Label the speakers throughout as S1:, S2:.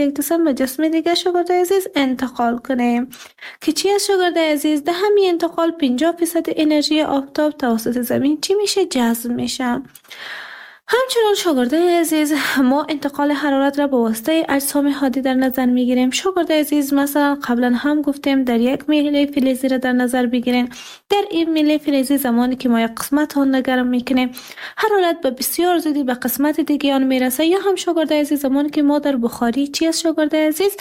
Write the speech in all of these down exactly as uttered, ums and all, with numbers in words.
S1: یک جسم به جسم دیگه شاگرد عزیز انتقال کنه که چی از شاگرد عزیز؟ ده همین انتقال پنجاه فیصد انرژی آفتاب توسط زمین چی میشه؟ جذب میشه. همچنان شاگرد عزیز ما انتقال حرارت را به واسطه اجسام حادی در نظر میگیریم. شاگرد عزیز مثلا قبلا هم گفتیم در یک میله فلزی را در نظر بگیرین. در این میله فلزی زمانی که ما یک قسمت آن را گرم میکنیم حرارت به بسیار زودی به قسمت دیگه آن میرسه. یا هم شاگرد عزیز زمانی که ما در بخاری چی از شاگرد عزیز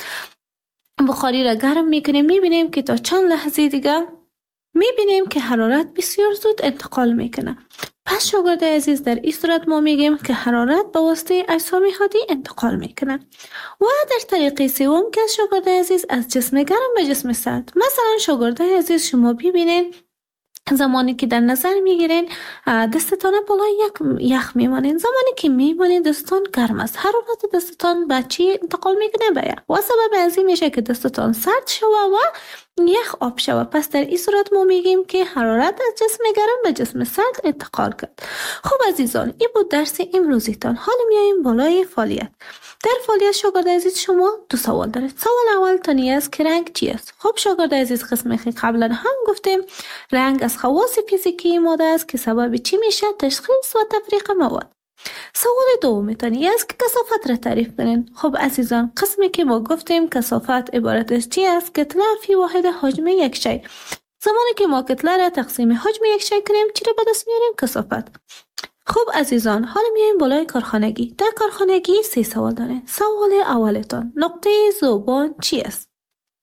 S1: بخاری را گرم میکنیم میبینیم که تا چند لحظه دیگه میبینیم که حرارت بسیار زود انتقال میکنه. پس شاگرد عزیز در این صورت ما میگیم که حرارت به واسطه اجسام حادی انتقال میکنه. و در طریق سوم که شاگرد عزیز از جسم گرم به جسم سرد. مثلا شاگرد عزیز شما ببینید زمانی که در نظر میگیرین دستتان بالای یک یخ میمانین، زمانی که میمانین دستتان گرم است، حرارت دستتان به چی انتقال میکنه؟ به یخ. و سبب از این میشه که دستتان سرد شوه و یخ آب شوه. پس در این صورت ما میگیم که حرارت از جسم گرم به جسم سرد انتقال کرد. خب عزیزان این بود درس امروزیتان. حالا میایم بالای فعالیت. در فعالیت شاگرد عزیز شما دو سوال دارید. سوال اول تانی است که رنگ چی است؟ خب شاگرد عزیز قسمی که قبلا هم گفتیم رنگ از خواص فیزیکی ماده است که سبب چی میشه؟ تشخیص و تفریق مواد. سوال دوم تانی است که کثافت را تعریف کنین. خب عزیزان قسمی که ما گفتیم کثافت عبارت از چی است؟ کتله فی واحد حجم یک شی. زمانی که ما کتله را تقسیم حجم یک شی کنیم چی را به دست میاریم؟ کثافت. خب عزیزان حالا میایم بالای کارخانگی. در کارخانگی سه سوال دارین. سوال اولتان نقطه ذوبان چی است؟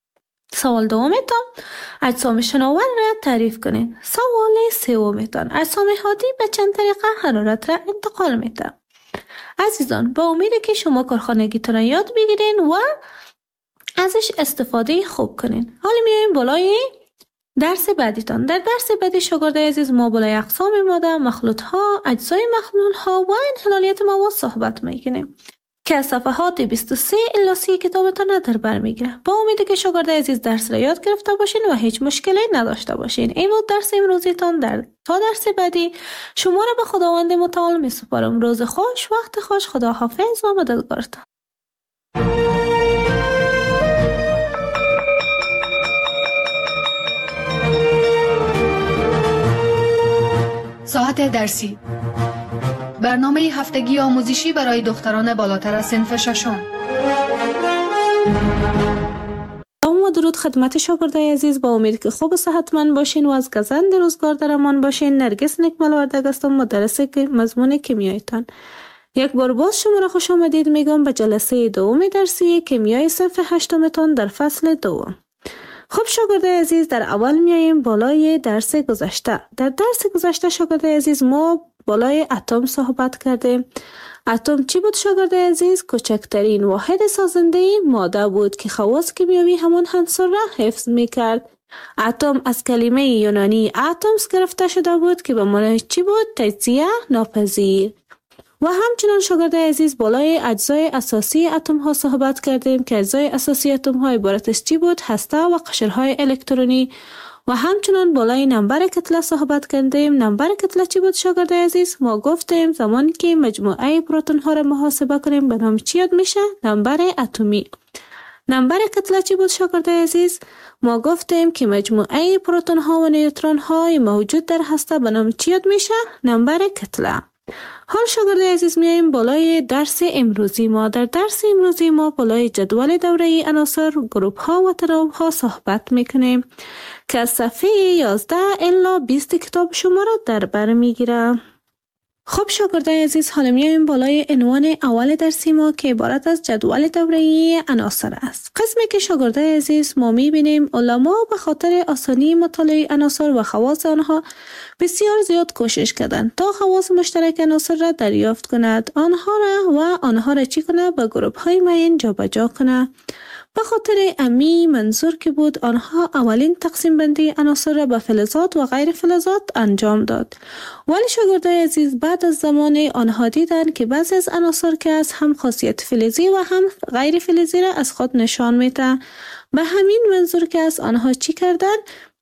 S1: سوال دومتان اجسام شناور را تعریف کنین. سوال سومتان اجسام حادی به چند طریقه حرارت را انتقال میده. عزیزان با امید که شما کارخانگیتون را یاد بگیرین و ازش استفاده خوب کنین. حالا میایم بالای درس بعدیتان. در درس بعدی شاگرد عزیز ما بالای اقسام ماده، مخلوط ها، اجزای مخلوط ها و انحلالیت مواد صحبت میکنیم که از صفحات بیست و سه الی سی کتابتان را در بر میگیره. با امیده که شاگرد عزیز درس را یاد گرفته باشین و هیچ مشکلی نداشته باشین. این بود درس امروزیتان. در تا درس بعدی شما را به خداوند متعال میسپارم. روز خوش، وقت خوش، خدا حافظ و مددگارتان.
S2: ساعت درسی برنامه هفتگی آموزشی برای دختران بالاتر از صنف ششم.
S1: و درود خدمت شاگرد عزیز. با امید که خوب و صحتمند باشین و از گزند روزگار در امان باشین. نرگس نکمل وردگ هستم، مدرس مضمون کیمیایتان. یک بار باز شما را خوش آمدید میگم به جلسه دوم درسی کیمیای صنف هشتمتان در فصل دوم. خب شاگرد عزیز در اول میاییم بالای درس گذشته. در درس گذشته شاگرد عزیز ما بالای اتم صحبت کردیم. اتم چی بود شاگرد عزیز؟ کوچکترین واحد سازنده ماده بود که خواص کیمیایی همان عنصر را حفظ میکرد. اتم از کلمه یونانی اتمس گرفته شده بود که به معنای چی بود؟ تجزیه ناپذیر. و همچنان شاگرد عزیز بالای اجزای اساسی اتم ها صحبت کردیم که اجزای اساسی اتم ها عبارت از چی بود؟ هسته و قشرهای الکترونی. و همچنان بالای نمبر کتله صحبت کردیم. نمبر کتله چی بود شاگرد عزیز؟ ما گفتیم زمانی که مجموعه پروتون ها را محاسبه کنیم به نام چی یاد میشه؟ نمبر اتمی. نمبر کتله چی بود شاگرد عزیز؟ ما گفتیم که مجموعه پروتون ها و نیوترون های موجود در هسته به نام چی یاد میشه؟ نمبر کتله. حال شاگرد عزیز میاییم بالای درس امروزی ما. در درس امروزی ما بالای جدول دوره عناصر، گروپ ها و تناوب ها صحبت میکنیم که از صفحه یازده الی بیست کتاب شما را در بر میگیره. خب شاگرد عزیز حالا میاییم بالای عنوان اول درسی ما که عبارت از جدول دوره عناصر است. قسمی که شاگرد عزیز ما میبینیم علما به خاطر آسانی مطالعه عناصر و خواص آنها بسیار زیاد کوشش کردند تا خواص مشترک عناصر را دریافت کند، آنها را و آنها را چی کنه؟ به گروپ های معین جابجا کنه. به خاطر امی منظور که بود آنها اولین تقسیم بندی عناصر را به فلزات و غیر فلزات انجام داد. ولی شاگرد عزیز بعد از زمان آنها دیدند که بعضی از عناصر که از هم خاصیت فلزی و هم غیر فلزی را از خود نشان میده. به همین منظور که از آنها چی کردند؟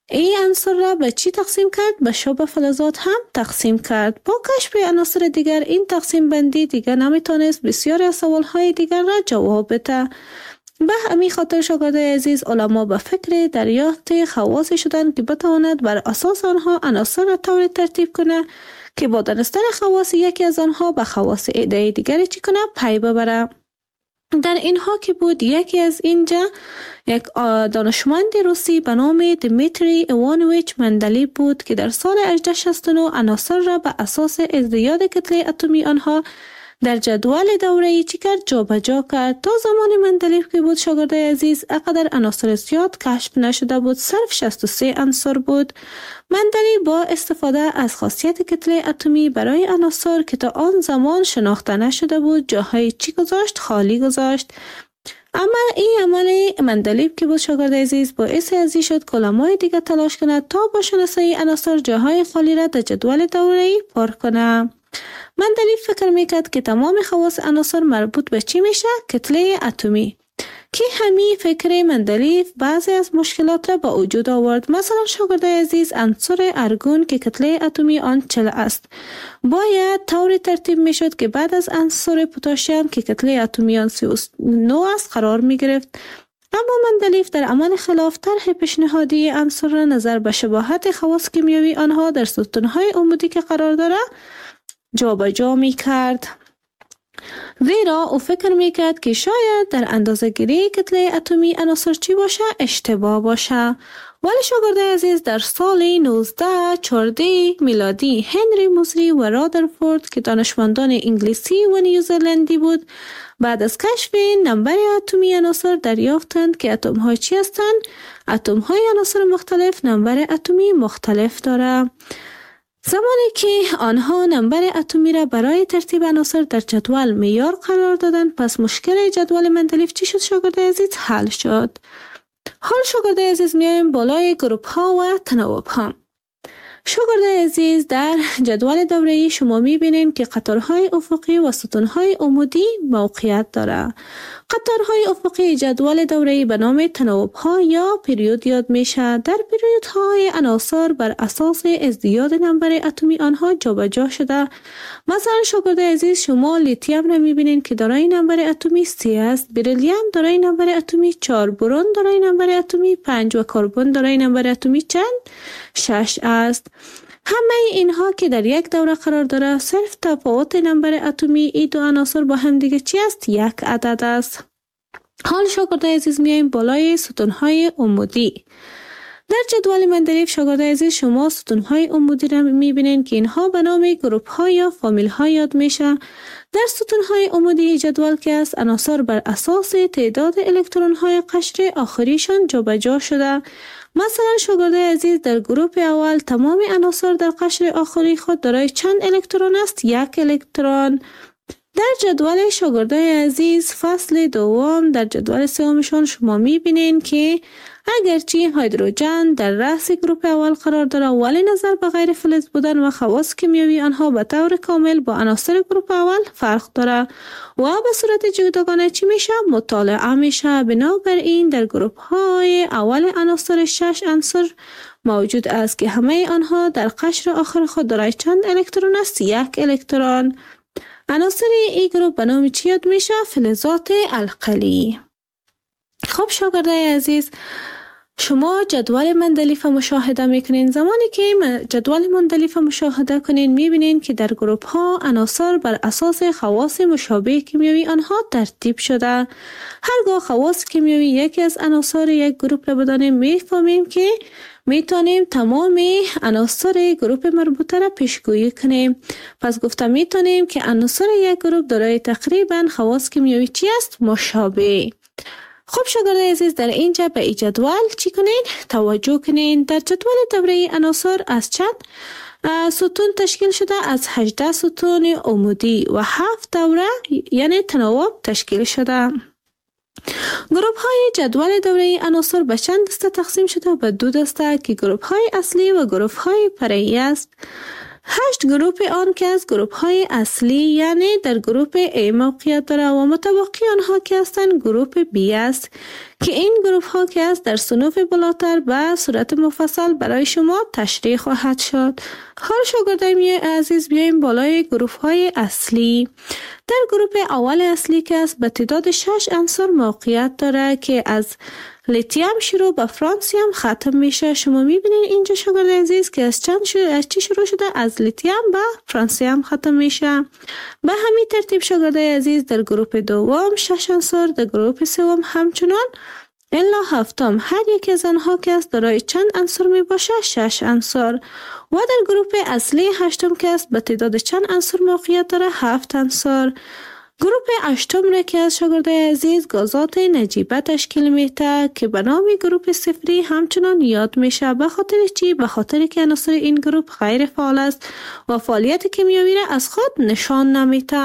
S1: این عنصر را به چی تقسیم کرد؟ به شبه فلزات هم تقسیم کرد. با کشف عناصر دیگر این تقسیم بندی دیگر نمیتونست بسیاری از سوالهای دیگر را جواب بده. به همین خاطر شاگردای عزیز علما به فکر دریافت خواصی شدند که بتواند بر اساس آنها عناصر را طوری ترتیب کنه که با دانستن خواص یکی از آنها به خواص ایده دیگری چی کنه؟ پی ببره. در اینها که بود یکی از اینجا یک دانشمند روسی به نام دیمیتری ایوانویچ مندلیف بود که در سال هزار و هشتصد و شصت و نه عناصر را به اساس ازدیاد کتله اتمی آنها در جدول دوره‌ای چی کرد؟ جابجا کرد. تا زمان مندلیف که بود شاگردای عزیز اقدر عناصر زیاد کشف نشده بود، صرف شصت و سه عنصر بود. مندلیف با استفاده از خاصیت کتله اتمی برای عناصر که تا آن زمان شناخته نشده بود جاهای چی گذاشت؟ خالی گذاشت. اما این عمل مندلیف که بود شاگردای عزیز باعث ازی شد که علمای دیگه تلاش کند تا با شناسایی عناصر جاهای خالی را در جدول دوره‌ای پر کنه. مندلیف فکر میکرد که تمام خواص عناصر مربوط به چی میشه؟ کتله اتمی. که همین فکر مندلیف بعضی از مشکلات را با وجود آورد. مثلا شاگردای عزیز عنصر ارگون که کتله اتمی آن چهل است باید طوری ترتیب میشد که بعد از عنصر پتاسیم که کتله اتمی آن سی و نه است قرار می گرفت. اما مندلیف در عمل خلاف طرح پیشنهادی عنصر را نظر به شباهت خواص کیمیایی آنها در ستونهای عمودی که قرار داره جابجا می کرد. زیرا او فکر می کرد که شاید در اندازه گیری کتله اتمی عناصر چی باشه؟ اشتباه باشه. ولی شاگردای عزیز در سال نوزده چهارده میلادی هنری موزلی و رادرفورد که دانشمندان انگلیسی و نیوزلندی بود بعد از کشف نمبر اتمی عناصر دریافتند که اتم های چی هستند؟ اتم های عناصر مختلف نمبر اتمی مختلف داره. زمانی که آنها نمبر اتمی را برای ترتیب عناصر در جدول معیار قرار دادند پس مشکل جدول مندلیف چی شد شاگردای عزیز؟ حل شد. حال شاگردای عزیز میایم بالای گروپ ها و تناوب ها. شاگردای عزیز در جدول دوره‌ای شما میبینید که قطارهای افقی و ستونهای عمودی موقعیت داره. قطارهای افقی جدول دوره‌ای به نام تناوب ها یا پریود یاد میشه. در پریود های عناصر بر اساس ازدیاد نمبر اتمی آنها جابجا شده. مثلا شاگردای عزیز شما لیتیم را میبینید که دارای نمبر اتمی سه است، بریلیوم دارای نمبر اتمی چهار، برون دارای نمبر اتمی پنج و کربن دارای نمبر اتمی چند؟ شش است. همه اینها که در یک دوره قرار داره صرف تفاوت نمبر اتمی ای دو عناصر با هم دیگه چی است؟ یک عدد است. حال شاگردای عزیز میایم بالای ستونهای عمودی. در جدول مندلیف شاگردای عزیز شما ستونهای عمودی را میبینین که اینها به نام گروپ ها یا فامیل ها یاد میشه. در ستونهای عمودی جدول که است عناصر بر اساس تعداد الکترون های قشر آخریشان جابجا شده. مثلا شاگردای عزیز در گروپ اول تمام عناصر در قشر آخری خود دارای چند الکترون است؟ یک الکترون. در جدول شاگردای عزیز فصل دوم در جدول سومشان شما میبینین که اگرچه هیدروژن در رأس گروپ اول قرار داره ولی نظر به غیر فلز بودن و خواص کیمیایی آنها به طور کامل با عناصر گروپ اول فرق داره و به صورت جداگانه چی میشه؟ مطالعه میشه. بنابراین در گروپ های اول عناصر شش عنصر موجود است که همه آنها در قشر آخر خود دارای چند الکترون است؟ یک الکترون. عناصر این گروپ به نام چی یاد میشه؟ فلزات القلی. خب شاگردای عزیز شما جدول مندلیف مشاهده میکنین. زمانی که جدول مندلیف مشاهده کنین میبینین که در گروپ ها عناصر بر اساس خواص مشابه کیمیایی آنها ترتیب شده. هرگاه خواص کیمیایی یکی از عناصر یک گروپ را بدانیم میفهمیم که میتونیم تمام عناصر گروپ مربوطه را پیشگویی کنیم. پس گفتم میتونیم که عناصر یک گروپ دارای تقریبا خواص کیمیایی چی است؟ مشابه. خب شاگردای عزیز در اینجا به این جدول چی کنین؟ توجه کنین. در جدول دوره عناصر از چند ستون تشکیل شده؟ از هجده ستون عمودی و هفت دوره یعنی تناوب تشکیل شده. گروپ های جدول دوره عناصر به چند دسته تقسیم شده؟ به دو دسته که گروپ های اصلی و گروپ های فرعی است. هشت گروپ آن که از گروپ های اصلی یعنی در گروپ A موقعیت داره و متبقی آنها که هستند گروپ B است که این گروپ ها که است در صنوف بالاتر به صورت مفصل برای شما تشریح خواهد شد. حال شاگردای عزیز بیایم بالای گروپ های اصلی. در گروپ اول اصلی که است به تعداد شش عنصر موقعیت داره که از لیتیم شروع به فرانسیم ختم میشه. شما میبینید اینجا شاگرد عزیز که از چند شروع از چی شروع شده؟ از لیتیم به فرانسیم ختم میشه. به همین ترتیب شاگرد عزیز در گروپ دوم شش عنصر، در گروپ سوم همچنان الا هفتم هر یک از آنها که است دارای چند عنصر می باشه؟ شش عنصر. و در گروپ اصلی هشتم که است به تعداد چند عنصر موقعیت داره؟ هفت عنصر. گروپ هشتم را که از شاگردای عزیز گازات نجیبه تشکیل میده که به نام گروپ صفری همچنان یاد میشه. به خاطر چی؟ به خاطر که عناصر این گروپ غیر فعال است و فعالیت کیمیایی را از خود نشان نمیده.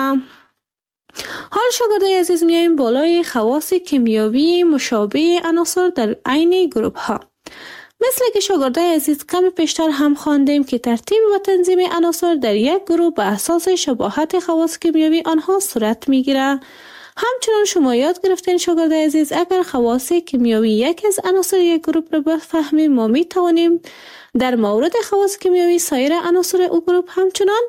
S1: حال شاگردای عزیز میایم بالای خواص کیمیایی مشابه عناصر در عین گروپ ها. مثل که شاگردای عزیز کم پیشتر هم خواندیم که ترتیب و تنظیم عناصر در یک گروه به اساس شباهت خواص کیمیایی آنها صورت میگیره. همچنان شما یاد گرفتین شاگردای عزیز اگر خواص کیمیایی یک از عناصر یک گروه را بفهمیم ما می توانیم در مورد خواص کیمیایی سایر عناصر او گروه همچنان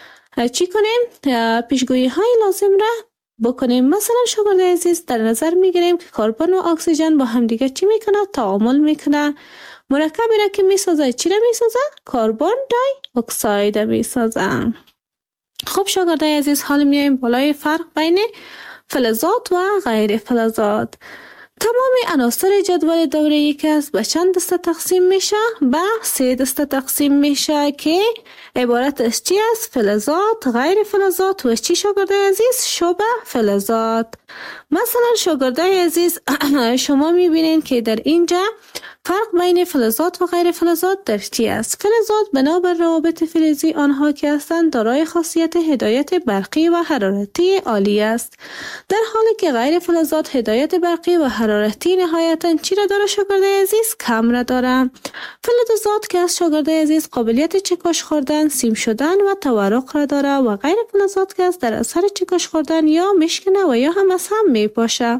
S1: چی کنیم؟ پیشگویی های لازم را بکنیم. مثلا شاگرد عزیز در نظر میگیریم که کربن و اکسیژن با همدیگه چی میکنه؟ تعامل میکنه. مرکبی را که میسازه چی را میسازه؟ کربن دای اکساید میسازه. خب شاگرد عزیز حال میایم بالای فرق بین فلزات و غیر فلزات. تمام عناصر جدول دوره‌ای که است به چند دسته تقسیم میشه؟ به سه دسته تقسیم میشه که عبارت از چی است؟ فلزات، غیر فلزات و چی شاگردای عزیز؟ شبه فلزات. مثلا شاگردای عزیز شما میبینین که در اینجا فرق بین فلزات و غیر فلزات در چی است؟ فلزات بنابر روابط فلزی آنها که هستند دارای خاصیت هدایت برقی و حرارتی عالی است، در حالی که غیر فلزات هدایت برقی و حرارتی نهایتاً چی را داره شاگردای عزیز؟ کم را داره. فلزات که از شاگردای عزیز قابلیت چکش خوردن، سیم شدن و تورق را داره و غیر فلزات که از در اثر چکش خوردن یا میشکنه و یا هم از هم میپاشه.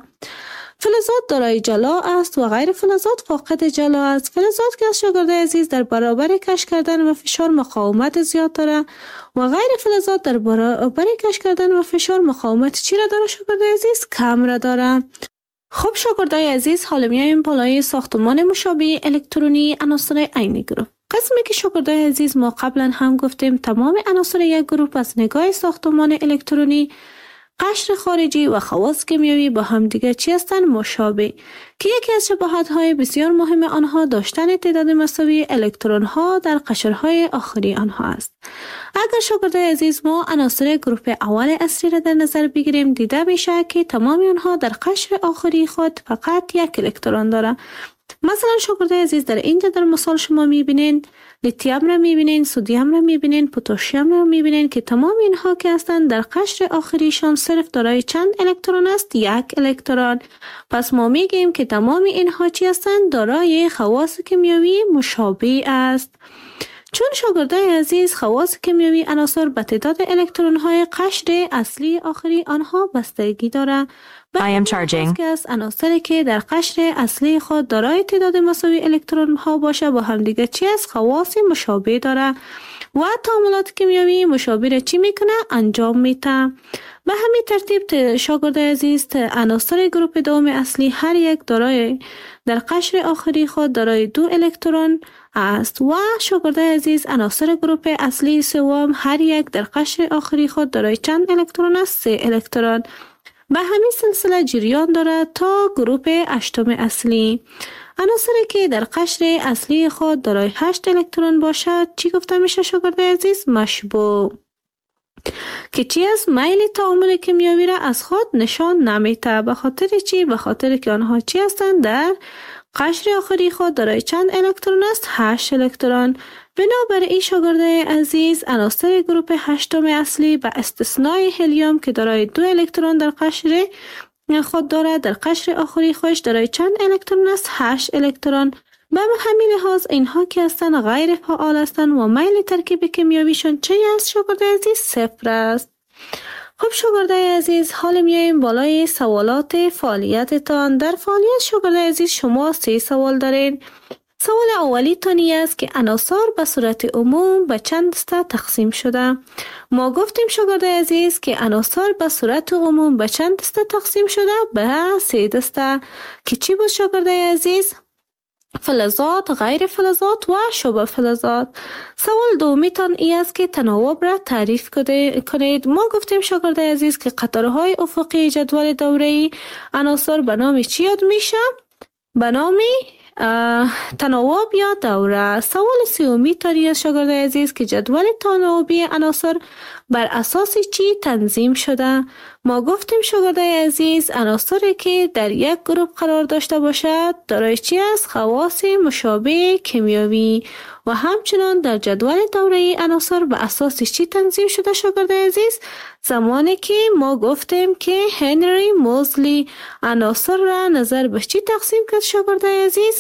S1: فلزات دارای جلا است و غیر فلزات فاقد جلا است. فلزات که از شاگردای عزیز در برابر کش کردن و فشار مقاومت زیاد داره و غیر فلزات در برابر کش کردن و فشار مقاومت چی را داره شاگردای عزیز؟ کم را داره. خب شاگردای عزیز حالا میایم بالای ساختمان مشابه الکترونی عناصر عین گروه. قسمی که شاگردای عزیز ما قبلا هم گفتیم تمام عناصر یک گروه از نگاه ساختمان الکترونی، قشر خارجی و خواص کیمیایی با هم دیگر چی هستند؟ مشابه، که یکی از شباهت های بسیار مهم آنها داشتن تعداد مساوی الکترون ها در قشرهای آخری آنها است. اگر شاگردای عزیز ما عناصر گروه اول اصلی را در نظر بگیریم دیده میشه که تمام آنها در قشر آخری خود فقط یک الکترون داره. مثلا شاگردای عزیز در اینجا در مثال شما میبینین لیتیم را میبینین، سدیم را میبینین، پتاسیم را میبینین که تمام اینها که هستند در قشر آخریشان صرف دارای چند الکترون است؟ یک الکترون. پس ما میگیم که تمام اینها چی هستند؟ دارای خواص کیمیایی مشابه است. چون شاگردای عزیز خواص کیمیایی عناصر به تعداد الکترون های قشر اصلی آخری آنها بستگی داره.
S3: I am charging.
S1: که از عناصری که در قشر اصلی خود دارای تعداد مساوی الکترون ها باشه با هم دیگه چی است؟ خواص مشابه داره و تعاملات کیمیایی مشابه را چی میکنه؟ انجام میده. به همین ترتیب شاگردای عزیز عناصر گروه دوم اصلی هر یک دارای در قشر آخری خود دارای دو الکترون است و شاگردای عزیز عناصر گروه اصلی سوم هر یک در قشر آخری خود دارای چند الکترون است؟ سه الکترون. به همین سلسله جریان داره تا گروه هشتم اصلی. عناصری که در قشر اصلی خود دارای هشت الکترون باشد چی گفته میشه شاگردای عزیز؟ مشبوع، که چی از میل تعامل کیمیایی را از خود نشان نمیده. به خاطر چی؟ به خاطر که آنها چی هستند؟ در قشر آخری خود دارای چند الکترون است؟ هشت الکترون. بنابراین شاگردای عزیز عناصر گروه هشتم اصلی به استثنای هلیوم که دارای دو الکترون در قشر خود دارد در قشر آخری خودش دارای چند الکترون است؟ هشت الکترون. به همین لحاظ اینها که هستند غیر فعال هستند و میل ترکیب کیمیاییشان چه است شاگرد عزیز؟ صفر است. خب شاگرد عزیز، حالا میایم بالای سوالات فعالیتتان. در فعالیت شاگرد عزیز شما سه سوال دارین. سوال اولی تانی است که عناصر به صورت عموم به چند دسته تقسیم شده. ما گفتیم شاگرد عزیز که عناصر به صورت عموم به چند دسته تقسیم شده؟ به سه دسته که چی بود شاگرد عزیز؟ فلزات، غیر فلزات و شبه فلزات. سوال دومی تان ای است که تناوب را تعریف کنید. ما گفتیم شاگرد عزیز که قطارهای افقی جدول دوره‌ای عناصر به نام چی یاد میشه؟ به نام تناوب یا دوره. سوال سومی تانی است شاگرد عزیز که جدول تناوبی عناصر بر اساس چی تنظیم شده؟ ما گفتیم شاگرد عزیز عناصری که در یک گروه قرار داشته باشد دارای چی است؟ خواص مشابه کیمیایی. و همچنان در جدول دوره‌ای عناصر به اساس چی تنظیم شده شاگرد عزیز؟ زمانی که ما گفتیم که هنری موزلی عناصر را نظر به چی تقسیم کرد شاگرد عزیز؟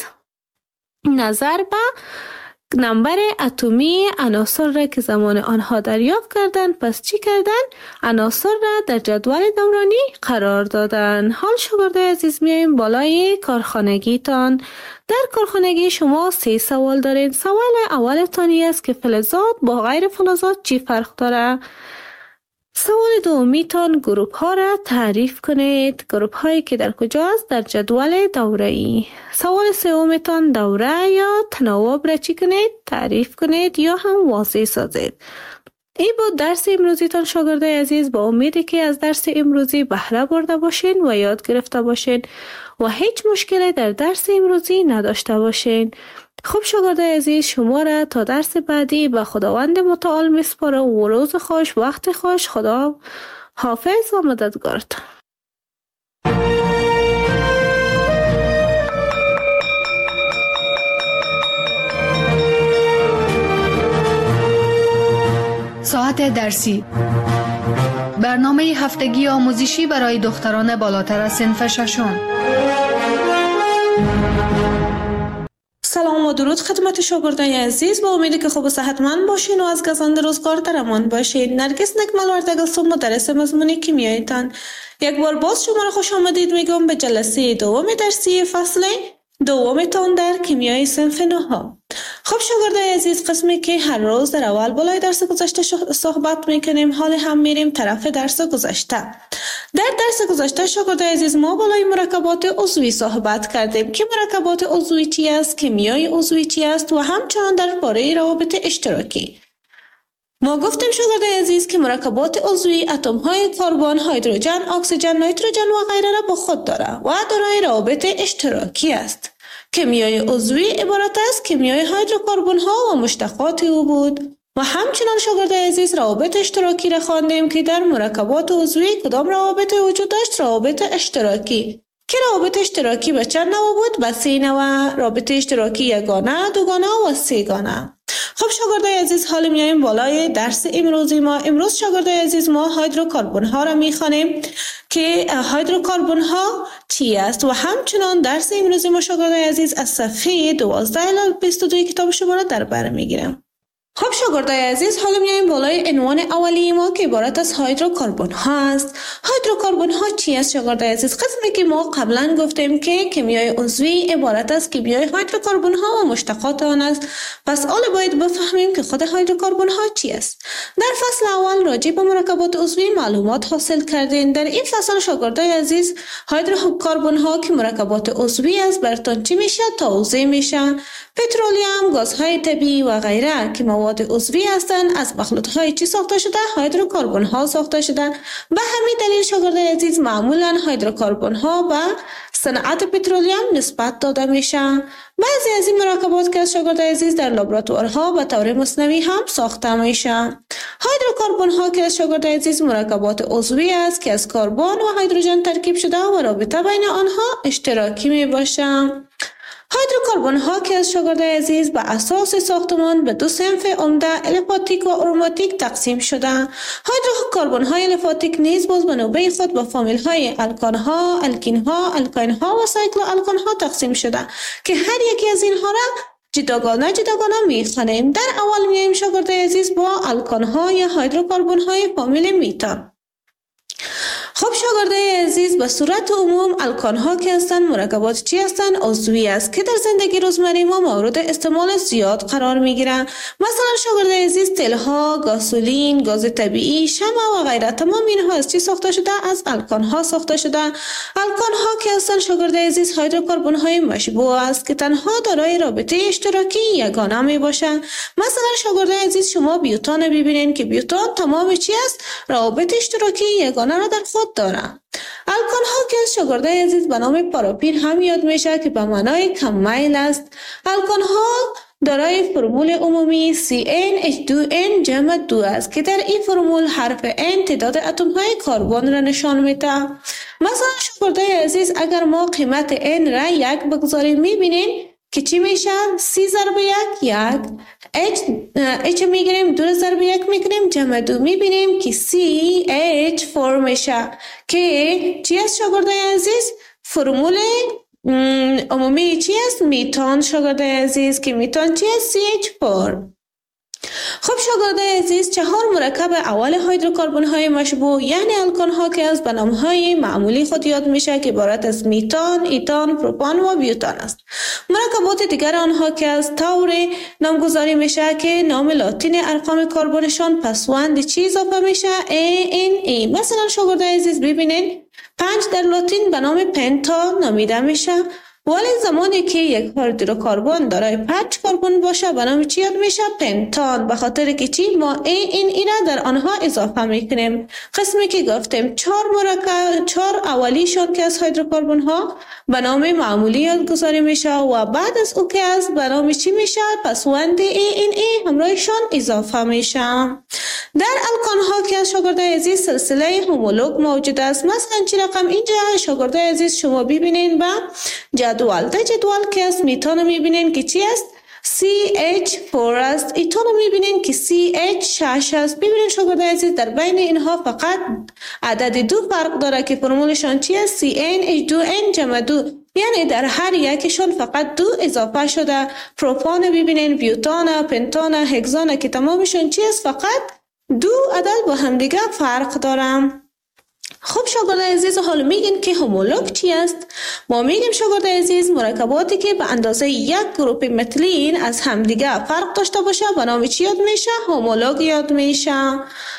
S1: نظر به نمبر اتمی عناصر را که زمان آنها دریافت کردند. پس چی کردن؟ عناصر را در جدول دورانی قرار دادن. حال شاگرد عزیز میایم بالای کارخانگی تان. در کارخانگی شما سه سوال دارین. سوال اول تانی است که فلزات با غیر فلزات چی فرق داره؟ سوال دومی تان گروپ ها را تعریف کنید. گروپ هایی که در کجاست؟ در جدول دوره‌ای. سوال سوم تان دوره یا تناوب را چی کنید؟ تعریف کنید یا هم واضح سازید. این بود درس امروزی تان شاگرد عزیز. با امیدی که از درس امروزی بهره برده باشین و یاد گرفته باشین و هیچ مشکلی در درس امروزی نداشته باشین. خب شاگرد عزیز، شما را تا درس بعدی به خداوند متعال میسپارم و روز خوش، وقت خوش. خدا حافظ و مددگارتان.
S2: ساعت درسی، برنامه هفتگی آموزشی برای دختران بالاتر از صنف ششم.
S1: سلام و درود خدمت شاگردای عزیز. با امیدی که خوب و صحتمند باشین و از گزند روزگار در امان باشین. نرگس نکمل وردگستم مدرس مضمون کیمیایتان. یک بار باز شما را خوش آمدید میگم به جلسه دوم درسی فصل دومتان در کیمیای صنف نهم. خب شاگردای عزیز، قسمی که هر روز در اول بالای درس گذشته صحبت میکنیم، حال هم میریم طرف درس گذشته. در درس گذشته شاگردای عزیز ما بالای مرکبات عضوی صحبت کردیم که مرکبات عضوی چی است، کیمیای عضوی چی است و همچنان درباره روابط اشتراکی. ما گفتیم شاگردای عزیز که مرکبات عضوی اتم های کربن، هیدروژن، اکسیژن، نیتروژن و غیره را با خود داره و دارای روابط اشتراکی است. کیمیای عضوی عبارت است کیمیای هیدروکربن ها و مشتقات او بود. و همچنان شاگردای عزیز روابط اشتراکی را خواندیم که در مرکبات عضوی کدام روابط وجود داشت؟ روابط اشتراکی. که روابط اشتراکی به چند نوع بود؟ به سه نوع. رابطه اشتراکی یگانه، دوگانه و سه‌گانه. خب شاگردای عزیز، حالا میایم بالای درس امروزی ما. امروز شاگردای عزیز ما هیدروکربن ها را میخوانیم که هیدروکربن ها چی است و همچنان درس امروزی ما شاگردای عزیز از صفحه دوازده الی بیست و دو کتاب شما را در بر میگیرم. خب شاگردای عزیز، حالا میایم بالای عنوان اولی ما که عبارت از هیدروکربن ها است. هیدروکربن ها چی است شاگردای عزیز؟ قسمی که ما قبلا گفتیم که کیمیای عضوی عبارت از کیمیای هیدروکربن ها و مشتقات آن است. پس حالا باید بفهمیم که خود هیدروکربن ها چی است. در فصل اول راجع به مرکبات عضوی معلومات حاصل کردین. در این فصل شاگردای عزیز هیدروکربن ها که مرکبات عضوی است براتون چی میشه؟ توضیح میشه. پترولیوم، گازهای طبیعی و غیره که مواد عضوی هستند از مخلوطهای چی ساخته شده؟ هیدروکربن ها ساخته شده. به همین دلیل شاگردای عزیز معمولا هیدروکربن ها به صنعت پترولیوم نسبت داده میشه. بعضی از این مرکبات که شاگردای عزیز در لابراتوارها به طور مصنوعی هم ساخته میشه. هیدروکربن ها که شاگردای عزیز مرکبات عضوی است که از کربن و هیدروژن ترکیب شده و رابطه بین آنها اشتراکی می باشه. هیدروکربن ها که از شاگرده عزیز به اساس ساختمان به دو صنف عمده الیفاتیک و اروماتیک تقسیم شده. هیدروکربن های الیفاتیک نیز باز به نوبه خود به فامیل های الکان ها، الکین ها، الکاین ها و سایکلو الکان ها تقسیم شده که هر یکی از اینها را جداگانه جداگانه میخوانیم. در اول میایم شاگرده عزیز با الکان ها یا هیدروکربن های فامیل میتان. خب شاگرده عزیز به صورت عموم الکان ها که هستند مرکبات چی هستند؟ عضوی است که در زندگی روزمره ما مورد استعمال زیاد قرار می گیرند. مثلا شاگرده عزیز تیل ها، گازولین، گاز طبیعی، شمع و غیره تمام اینها از چی ساخته شده؟ از الکان ها ساخته شده. الکان ها که هستند شاگرده عزیز هیدروکربن های مشبوع است که تنها دارای رابطه اشتراکی یگانه می باشند. مثلا شاگرده عزیز شما بیوتان ببینید که بیوتان تمام چی است؟ روابط اشتراکی یگانه را در خود دارند. الکان ها که از شاگرده عزیز به نام پاراپین هم یاد میشه که به معنای کم میل است. الکان ها دارای فرمول عمومی سی ان اچ دو ان جمع دو است که در این فرمول حرف N تعداد اتم های کربن را نشان میده. مثلا شاگرده عزیز اگر ما قیمت N را یک بگذاریم میبینیم که چی میشه؟ سی ضرب یک یک H, H میگیریم دو ضرب یک میگیریم جمع دو میبینیم که سی اچ چهار میشه که چی است شاگرده عزیز؟ فرمول عمومی چی است؟ میتان شاگرده عزیز که میتان چی است؟ سی اچ چهار. خب شاگرده عزیز چهار مرکب اول هیدروکربن های مشبوع یعنی الکان ها که از به نام های معمولی خود یاد میشه که عبارت از میتان، ایتان، پروپان و بیوتان است. مرکبات دیگر آنها که از طور نامگذاری میشه که نام لاتین ارقام کربنشان پسوند چی اضافه میشه؟ ای ان ای. مثلا شاگرده عزیز ببینید پنج در لاتین به نام پنتا نامیده میشه، ولی زمانی که یک هیدروکربن دارای پنج کربن باشه به نام چی یاد میشه؟ پنتان. به خاطر که چی ما ای این ای را در آنها اضافه میکنیم. قسمی که گفتیم چهار مرکب چهار اولیشان که از هیدروکربن ها به نام معمولی یادگذاری میشه و بعد از او که از به نام چی میشه؟ پسوند ای این ای همراهشان اضافه میشه. در الکان ها که از شاگرده عزیز سلسله هومولوگ موجود است. مثلا چی رقم اینجا شاگرده عزیز شما ببینین با جدول در جدول که از میتان میبینین که چی است؟ سی اچ چهار است. ایتان میبینین که سی اچ شش است. ببینین شاگرده عزیز در بین اینها فقط عدد دو فرق داره که فرمولشان چی است؟ سی ان اچ دو ان جمع دو، یعنی در هر یکشون فقط دو اضافه شده. پروپان ببینین، بیوتان، پنتان، هگزان که تمامشون چی است؟ فقط دو عدد با هم دیگه فرق دارم. خب شاگرده عزیز حالا میگین که هومولوگ چی است؟ ما میگیم شاگرده عزیز مرکباتی که به اندازه یک گروپ متلین از همدیگه فرق داشته باشه به نام چی یاد میشه؟ هومولوگ یاد میشه.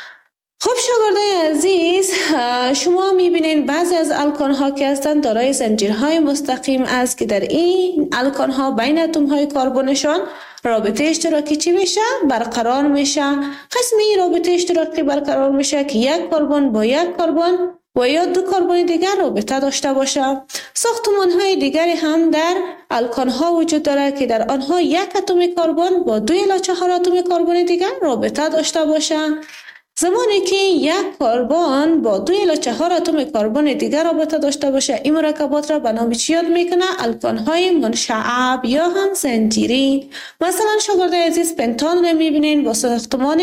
S1: خب شاگرده عزیز شما میبینین بعضی از الکان ها که هستند دارای زنجیرهای مستقیم است که در این الکان ها بین اتم های کربنشان رابطه اشتراکی چی میشه؟ برقرار میشه. قسمی رابطه اشتراکی برقرار میشه که یک کربن با یک کربن و یا دو کربن دیگر رابطه داشته باشه. ساختمان های دیگری هم در الکان ها وجود داره که در آنها یک اتم کربن با دو الی چهار اتم کربن دیگر رابطه داشته باشه. زمانی که یک کربن با دو الی چهار اتم کربن دیگر رابطه داشته باشه این مرکبات را به نام چی یاد میکنه؟ الکان های منشعب یا هم زنجیری. مثلا شاگرده عزیز پنتان را میبینین با ساختمان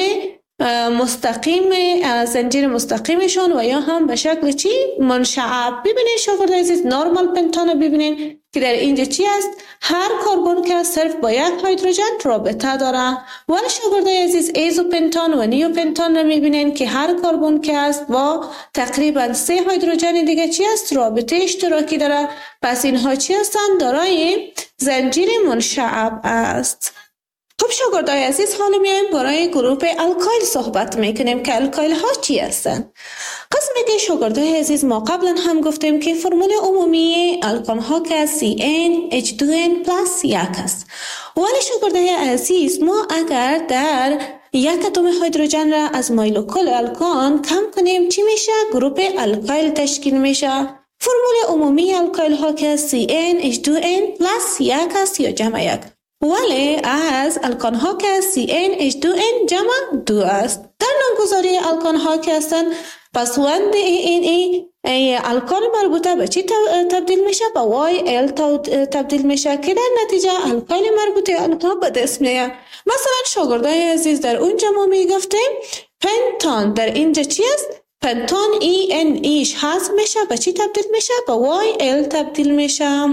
S1: مستقیم زنجیر مستقیمشون و یا هم به شکل چی؟ منشعب. ببینین شاگرده عزیز نورمال پنتان رو ببینین که در اینجا چی است؟ هر کربن که صرف با یک هیدروژن رابطه داره. ولی شاگرده عزیز ایزوپنتان و نیوپنتان رو میبینین که هر کربن که است با تقریبا سه هیدروژن دیگه چی است؟ رابطه اشتراکی داره. پس اینها چی هستند؟ دارای زنجیر منشعب است. خب شاگرده عزیز حالا میایم برای گروه الکایل صحبت میکنیم که الکایل ها چی هستند. قسمی که شاگرده عزیز ما قبلا هم گفتیم که فرمول عمومی الکان ها که سی ان اچ دو ان پلاس یک است. ولی شاگرده عزیز ما اگر در یک اتم هیدروژن را از مایلوکل الکان کم کنیم چی میشه؟ گروه الکایل تشکیل میشه. فرمول عمومی الکایل ها که سی ان اچ دو ان پلاس یک است یا جمع یک. ولی از الکان ها که سی ان اچ دو ان جمع دو است. در نامگذاری الکان ها که هستند پسوند این ای, ای الکان مربوطه به چی تبدیل میشه؟ به وای ال تبدیل میشه که در نتیجه الکایل مربوطه آنها به دست میاد. مثلا شاگردای عزیز در اونجا ما میگفتیم پنتان، در اینجا چی است؟ پنتان ای ان ایش حذف میشه به چی تبدیل میشه؟ به وای ال تبدیل میشه.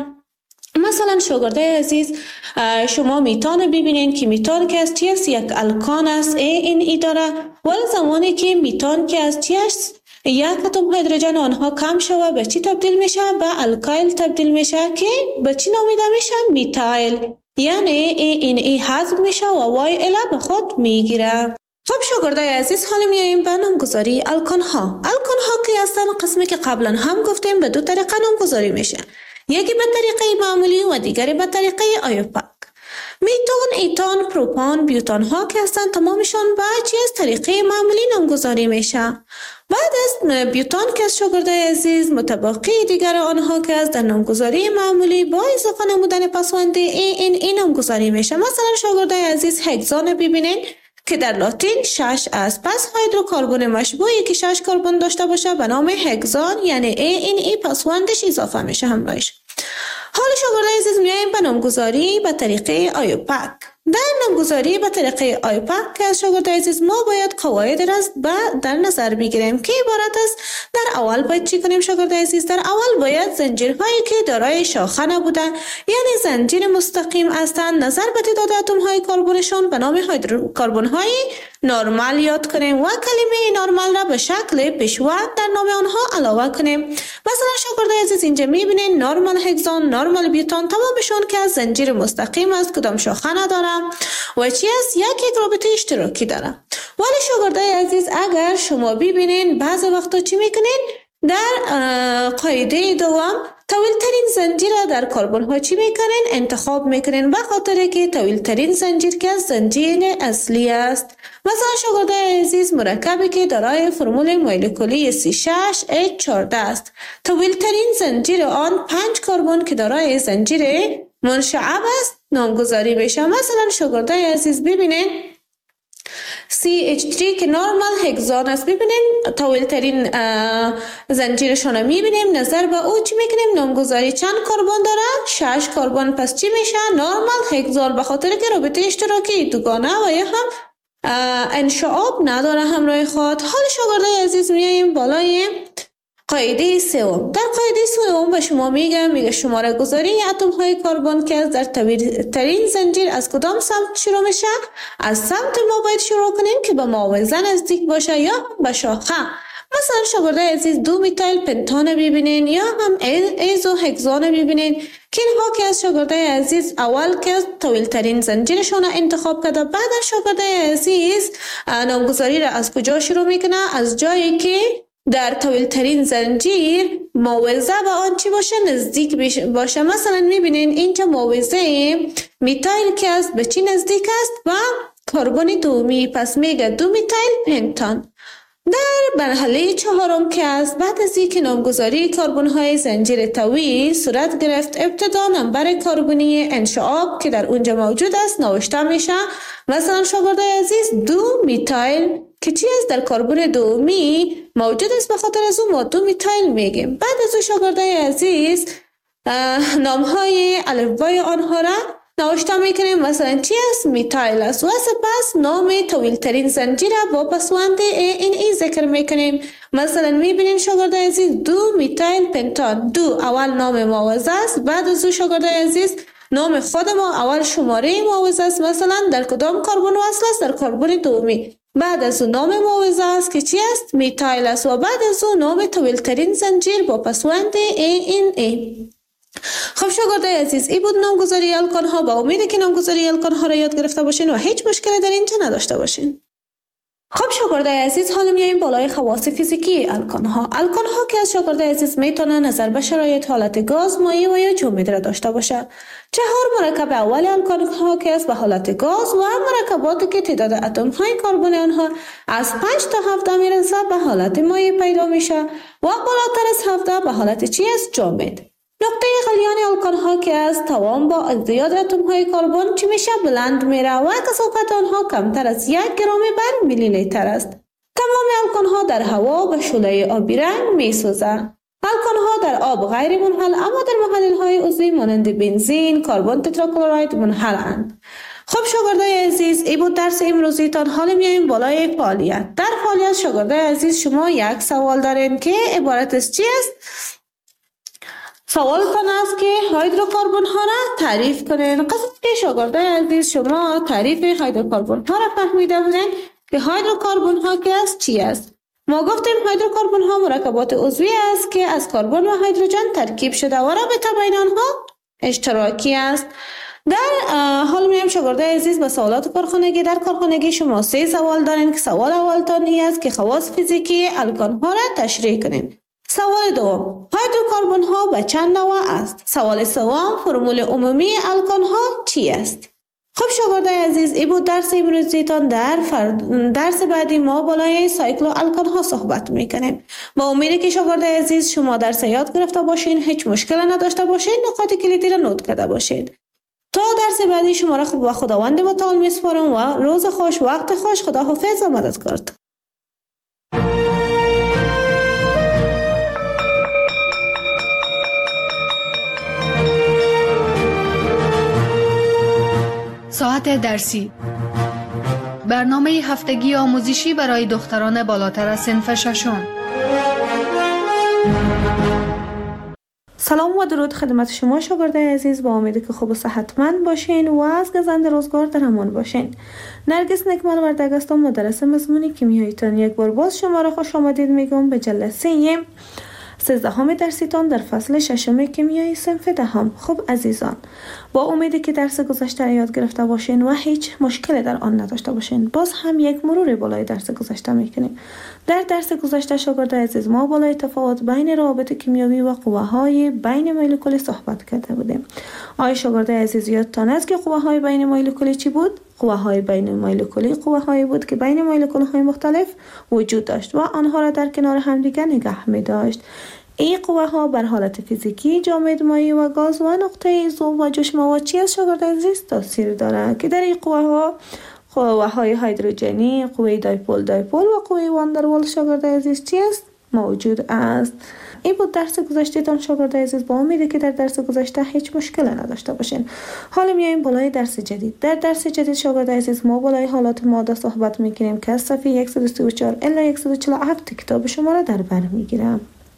S1: مثلا شاگردای عزیز شما میتان ببینین که میتان که از چی است؟ یک الکان است ای این ای داره، ولی زمانی که میتان که از چی است؟ یک اتم هیدروژن آنها کم شود به چی تبدیل میشه؟ به الکایل تبدیل میشه که به چی نامیده میشه؟ میتایل. یعنی ای این ای حذف میشه و وای ال به خود میگیره. خب شاگردای عزیز حالا میاییم به نامگذاری الکان ها. الکان ها که هستن قسمی که قبلا هم گفتیم به دو طریقه نامگذاری میشه، یکی به طریقه معمولی و دیگری به طریقه آیوپاک. میتون، ایتان، پروپان، بیوتان ها که هستن تمامشان به چی از طریقه معمولی نامگذاری میشه. بعد از بیوتان که از شاگردای عزیز متباقی دیگر آنها که از در نامگذاری معمولی با اضافه نمودن پسوند ای این ای نامگذاری میشه. مثلا شاگردای عزیز هگزان ببینین که در لاتین شش است، پس هیدروکربن مشبوعی که شش کربن داشته باشه به نام هگزان، یعنی ای این ای پسوندش اضافه میشه همراهش. حالا شاگردای عزیز میاییم به نامگذاری به طریقه آیوپاک. در نامگذاری به طریقه آیوپاک که از شاگردای عزیز ما باید قواعد را در نظر بگیریم که عبارت است. در اول باید چی کنیم شاگردای عزیز؟ در اول باید زنجیرهایی که دارای شاخه نبوده یعنی زنجیر مستقیم هستند نظر به تعداد اتم های کربنشون به نام هیدروکربن های نرمال یاد کنیم و کلمه نرمال را به شکل پیشوند در نام آنها علاوه کنیم. مثلا شاگردای عزیز اینجا میبینین نرمال هگزان، نرمال بیوتان تمامشون که از زنجیر مستقیم است، کدام شاخه نداره و چی است؟ یک یک رابطه اشتراکی داره. ولی شاگردای عزیز اگر شما ببینین بعضی وقتا چی میکنین؟ در قاعده دوم طویل ترین زنجیر در کربن ها چی میکنین؟ انتخاب میکنین به خاطر که طویل ترین زنجیر که زنجیر اصلی است. مثلا شاگردای عزیز مرکبی که دارای فرمول مولکولی سی شش اچ چهارده است، طویل ترین زنجیر آن پنج کربن که دارای زنجیر منشعب است نامگذاری بشه. مثلا شاگردای عزیز ببینین سی اچ تری که نرمال هگزان است، ببینیم طویل ترین زنجیرشون میبینیم، نظر به او چی میکنیم؟ نامگذاری چند کربن داره؟ شش کربن. پس چی میشه؟ نرمال هگزان، به خاطر که رابطه اشتراکی دوگانه و یا هم انشعاب نداره همراه خود. حال شاگردای عزیز میاییم بالای قاعده سوم. در قاعده سوم به شما میگم میگه شماره گذاری اتم های کربن که در طویل ترین زنجیر از کدام سمت شروع میشه؟ از سمت ما باید شروع کنیم که به معاوضه نزدیک باشه یا هم به شاخه. مثلا شاگردای عزیز دو میتایل پنتان ببینین یا هم ایزو هگزان ببینین که اینها که از شاگردای عزیز اول که طویل ترین زنجیرشون انتخاب کرده، بعد از شاگردای عزیز نامگذاری را از کجا شروع میکنه؟ از جایی که در طویل ترین زنجیر معاوضه به آن چی باشه؟ نزدیک باشه. مثلا میبینین اینجا معاوضه میتایل که است به چی نزدیک است؟ و کربن دومی، پس میگه دو میتایل پنتان. در مرحله چهارم که است بعد از اینکه نامگذاری کربن های زنجیر طویل صورت گرفت، ابتدا نمبر کربنی انشعاب که در اونجا موجود است نوشته میشه. مثلا شاگردای عزیز دو میتایل که چی است؟ در کربن دومی موجود است، به خاطر از اون ما دو میتایل میگیم. بعد از اون شاگردای عزیز نام های الفبای آنها را نوشته میکنیم. مثلا چی است؟ میتایل است و سپس نام طویل ترین زنجیر با پسوند این ای ذکر میکنیم. مثلا میبینیم شاگردای عزیز دو میتایل پنتان، دو اول نام معاوضه است، بعد از اون شاگردای عزیز نام خود ما اول شماره معاوضه است، مثلا در کدام کربن وصل است؟ در کربن دومی. بعد از اون نام معاوضه است که چی است؟ میتایل است و بعد از اون نام طویل ترین زنجیر با پسوند این ای. خب شاگردای عزیز این بود نامگذاری الکان ها. با امید که نامگذاری الکان ها را یاد گرفته باشین و هیچ مشکلی در اینجا نداشته باشین. خب شاگردای عزیز حالا میایم بالای خواص فیزیکی الکان ها. الکان ها که از شاگردای عزیز میتونن نظر به شرایط حالت گاز، مایع و یا جامد را داشته باشه. چهار مرکب اول الکان ها که از به حالت گاز و مرکباتی که تعداد اتم های کربن آنها از پنج تا هفده میرسه به حالت مایع پیدا میشه و بالاتر از هفده به حالت چی است؟ جامد. نقطه غلیان الکان ها که از توان با ازدیاد اتم های کربن چی میشه؟ بلند میره و کثافت آنها کمتر از یک گرم بر میلی لیتر است. تمام الکان ها در هوا به شعله آبی رنگ می سوزند. الکان ها در آب غیر منحل اما در محلل های عضوی مانند بنزین، کربن تتراکلراید منحلند. خب شاگردای عزیز، این بود درس امروزیتان. حالا میایم بالای فعالیت. در فعالیت شاگردای عزیز شما یک سوال دارین که عبارت از چی است؟ سوالتان است که هیدروکربن ها را تعریف کنین. قصد که شاگردای عزیز شما تعریف هیدروکربن ها را فهمیده بودین که هیدروکربن ها که است چی است؟ ما گفتیم هیدروکربن ها مرکبات عضوی است که از کربن و هیدروژن ترکیب شده و رابطه بین آنها اشتراکی است. در حال میام شاگردای عزیز به سوالات کارخانگی. در کارخانگی شما سه سوال دارین که سوال اولتان این است که خواص فیزیکی الکان ها را تشریح کنین. سوال دوم، هیدروکربن ها به چند نوع است؟ سوال سوم، فرمول عمومی الکان ها چی است؟ خب شاگردای عزیز، این بود درس امروزیتان. در فرد... درس بعدی ما بالای سایکل و الکان ها صحبت میکنیم. با امیدی که شاگردای عزیز شما درس یاد گرفته باشین، هیچ مشکل نداشته باشین، نکات کلیدی را نوت کرده باشین. تا درس بعدی شما را خوب و خداوند متعال میسپارم و روز خوش، وقت خوش، خداحافظ و مددکار.
S2: ساعت درسی، برنامه هفتگی آموزشی برای دختران بالاتر از صنف ششم.
S1: سلام و درود خدمت شما شاگردای عزیز. با امیدی که خوب و صحتمند باشین و از گزند روزگار در امان باشین. نرگس نکمل وردگ هستم، مدرس مضمون کیمیاییتان. یک بار باز شما را خوش آمدید میگم به جلسه سیزدهم درسیتان در فصل ششم کیمیای صنف دهم. خب عزیزان، با امیدی که درس گذشته را یاد گرفته باشین و هیچ مشکلی در آن نداشته باشین، باز هم یک مرور بالای درس گذشته میکنیم. در درس گذشته شاگردای عزیز ما بالای تفاوت بین روابط کیمیایی و قوه‌های بین مولکولی صحبت کرده بودیم. آیا شاگردای عزیز یادتان است که قوه‌های بین مولکولی چی بود؟ قوه‌های بین مولکولی قوه‌هایی بود که بین مولکول‌های مختلف وجود داشت و آنها را در کنار همدیگر نگه می‌داشت. این قوه ها بر حالت فیزیکی جامد، مایع و گاز و نقطه ذوب و جوش مواد چی از شاگردای عزیز تاثیر دارند که در این قوه ها قوه های هیدروژنی، قوه دایپول دایپول و قوه واندروال شاگردای عزیز چی است؟ موجود است. این بود درس گذشته تان شاگردای عزیز. با امیده که در درس گذشته هیچ مشکل نداشته باشین. حالا میایم بالای درس جدید. در درس جدید شاگردای عزیز ما بالای حالات ماده صحبت میکنیم که از صفحه صد و سی و چهار الی صد و چهل و هفت کتاب شما را در بر میگیرم.